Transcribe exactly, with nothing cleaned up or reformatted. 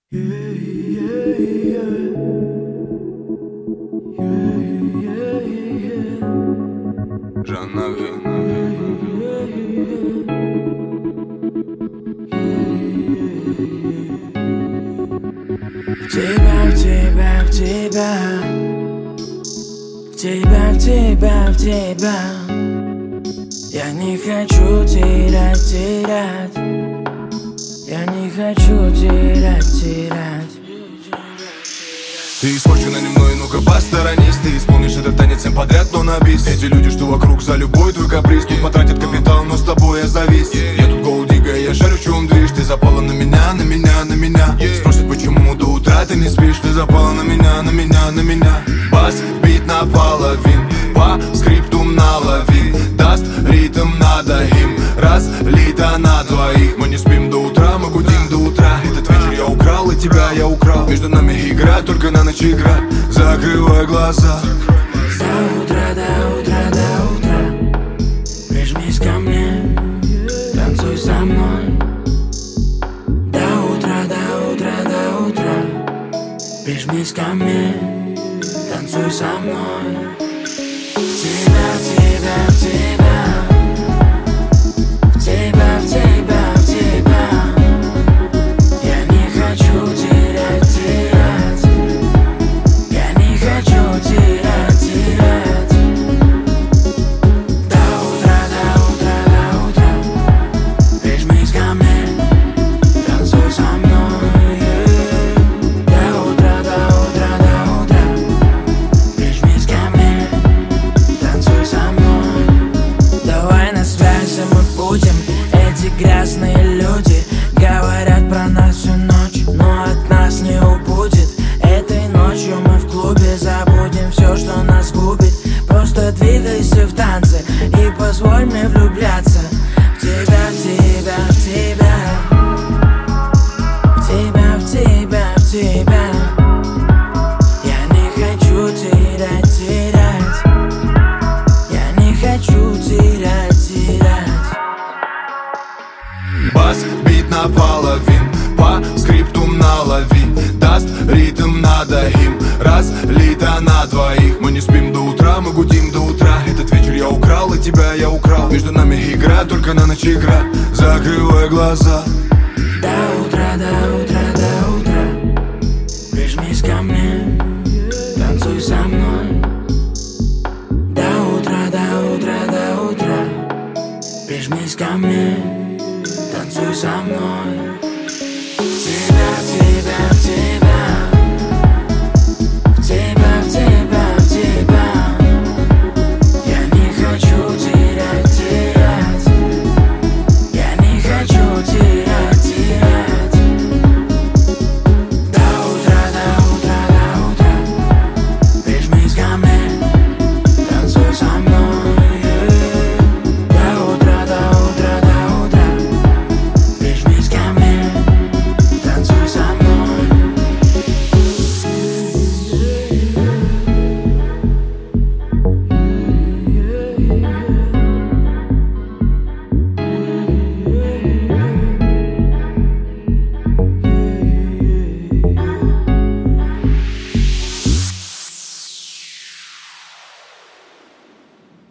Жаннави. В тебя, в тебя, в тебя, в тебя, в тебя, в тебя. Я не хочу терять, терять. Я не хочу терять, терять. Ты испорчена немного, ну-ка посторонись. Ты исполнишь этот танец всем подряд, но на бис. Эти люди, что вокруг, за любой твой каприз. Тут потратят капитал, но с тобой я завис. Я тут голдига, я шарю, в чем движ. Ты запала на меня, на меня, на меня. Спросят, почему до утра ты не спишь. Ты запала на меня, на меня, на меня. Бас, бит наполовин, по скриптум налови. Даст ритм, надо им разлито на двоих. Мы не спим до утра, мы гудим до утра. Этот вечер я украл, и тебя я украл. Между нами игра, только на ночь игра. Закрывай глаза. До утра, до утра, до утра. Прижмись ко мне, танцуй со мной. До утра, до утра, до утра. Прижмись ко мне, танцуй со мной. В тебя, в тебя, в тебя. В тебя, в тебя, в тебя. Я не хочу терять, терять. Я не хочу терять, терять. До утра, до утра, до утра. Прижмись ко мне, танцуй со мной. До утра, до утра, до утра. Прижмись ко мне, танцуй со мной. Давай на связи мы будем. Эти грязные люди говорят про нас всю ночь, но от нас не убудет. Этой ночью мы в клубе забудем все, что нас губит. Просто двигайся в танце и позволь мне влюбляться в тебя, в тебя, в тебя. В тебя, в тебя, в тебя. Я не хочу терять, терять. Я не хочу терять, терять. Бас, бит наполовин, по скриптум налови. Даст ритм, надо им разлито на двоих. Мы не спим до утра, мы гудим до утра. Этот вечер я украл, и тебя я украл. Между нами игра, только на ночь игра. Закрывай глаза. До утра, до утра.